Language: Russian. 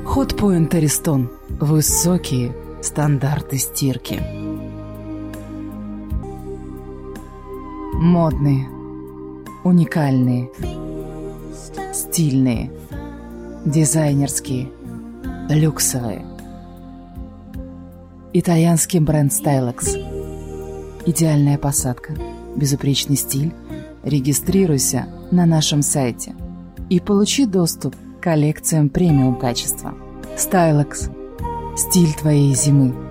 Hotpoint Ariston. Высокие стандарты стирки. Модные, уникальные, стильные, дизайнерские, люксовые. Итальянский бренд Stylex. Идеальная посадка, безупречный стиль. Регистрируйся на нашем сайте и получи доступ к коллекциям премиум качества. Stylex. Стиль твоей зимы.